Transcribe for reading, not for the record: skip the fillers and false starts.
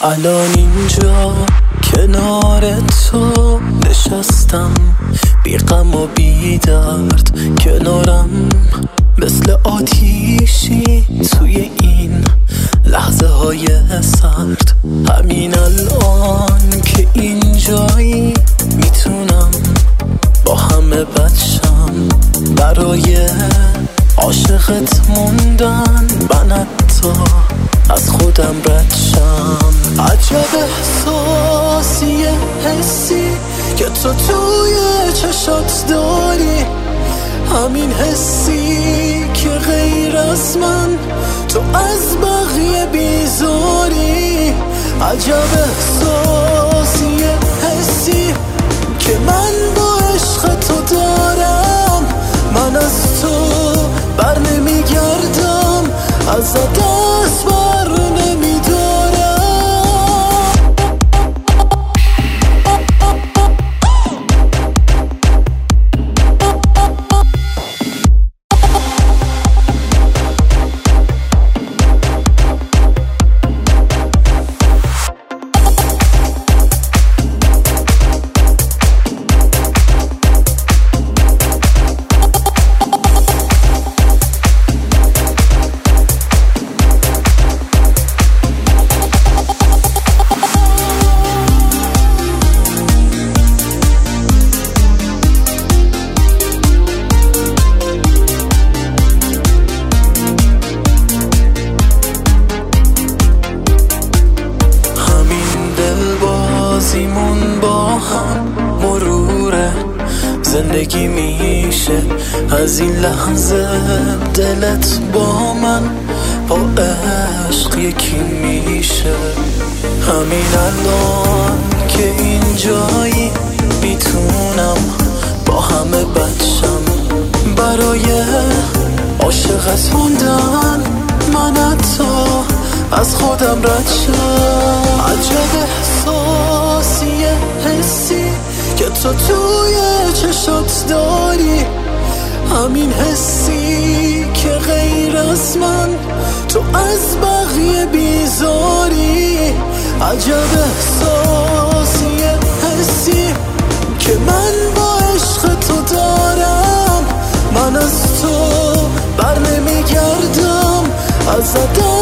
الان اینجا کنار تو نشستم، بی غم و بی درد کنارم، مثل آتیشی توی این لحظه های سرد. همین الان که اینجایی میتونم با همه بچم، برای عاشقت موندن من حتی از خودم ردشم. عجب احساسیه، حسی که تو توی چشات داری، همین حسی که غیر از من تو از بقیه بیزاری. عجب احساسیه، حسی که من با عشق تو دارم، من از تو بر نمیگردم، از دست بر نمیدارم. بازیمون با هم مروره، زندگی میشه از این لحظه، دلت با من با عشق یکی میشه. همین الان که اینجایی میتونم با همه بچم، برای عاشقت موندن من حتی از خودم رد شم. عجب احساسیه، حسی که تو توی چشات داری، همین حسی که غیر از من تو از بقیه بیزاری. عجب احساسیه، حسی که من با عشق تو دارم، من از تو بر نمیگردم، از